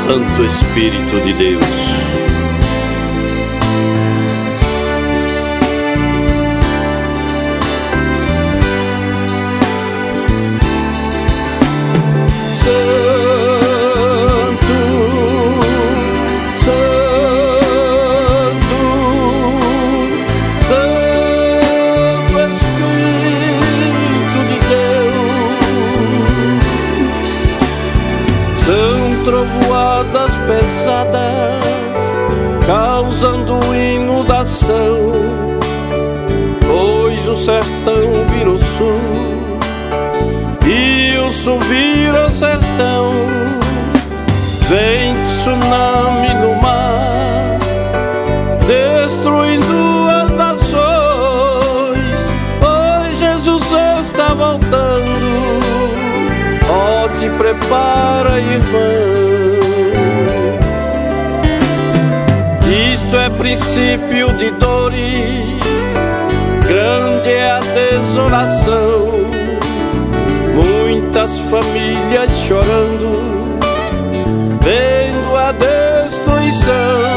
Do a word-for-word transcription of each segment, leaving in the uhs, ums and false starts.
Santo Espírito de Deus. Trovoadas pesadas, causando inundação, pois o sertão virou sul e o sul virou sertão. Vem tsunami no mar, destruindo as nações, pois Jesus está voltando. Ó, te prepara, irmão. Isto é princípio de dores, grande é a desolação. Muitas famílias chorando, vendo a destruição.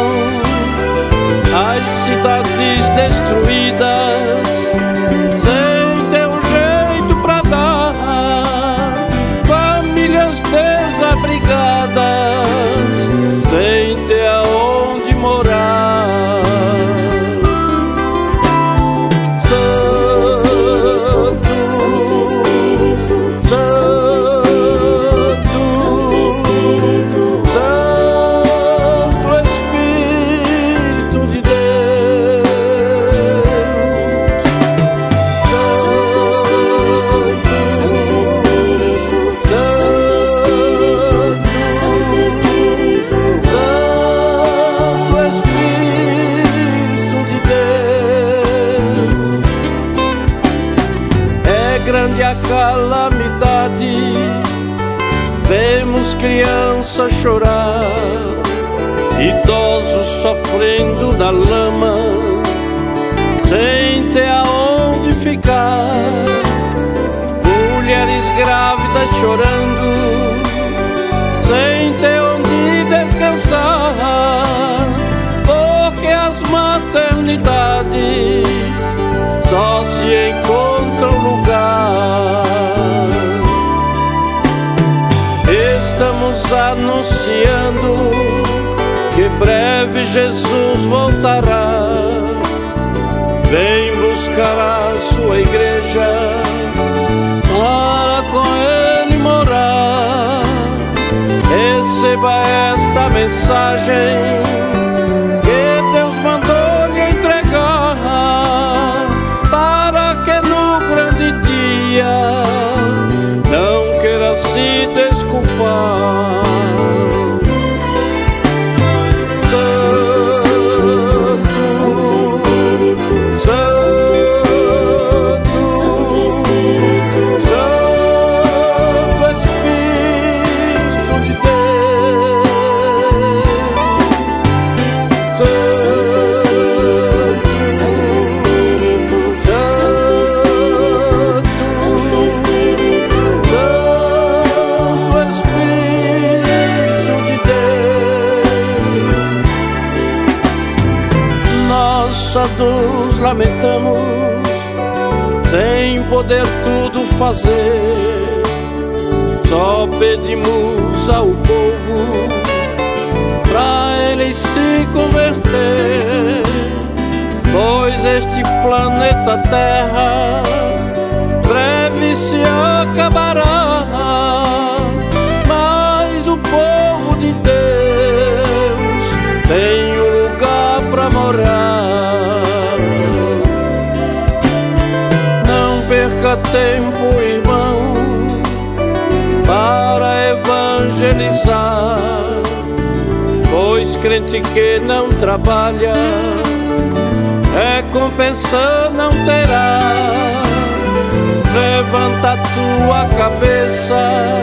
As cidades destruídas, sem ter um jeito pra dar. Famílias desabrigadas, sem ter aonde morar. Santo, Santo, Santo Espírito de Deus. Grande a calamidade, vemos crianças chorar, idosos sofrendo na lama, sem ter aonde ficar. Mulheres grávidas chorando, sem ter onde descansar, porque as maternidades só se encontram lugar. Estamos anunciando que breve Jesus voltará. Vem buscar a sua igreja para com ele morar. Receba esta mensagem que Deus mandou lhe entregar, para que no grande dia não queira se desculpar. Só nos lamentamos, sem poder tudo fazer. Só pedimos ao povo pra ele se converter, pois este planeta Terra breve se acabará. Mas o povo de Deus tem um lugar pra morar. Perca tempo, irmão, para evangelizar, pois crente que não trabalha, recompensa não terá. Levanta tua cabeça,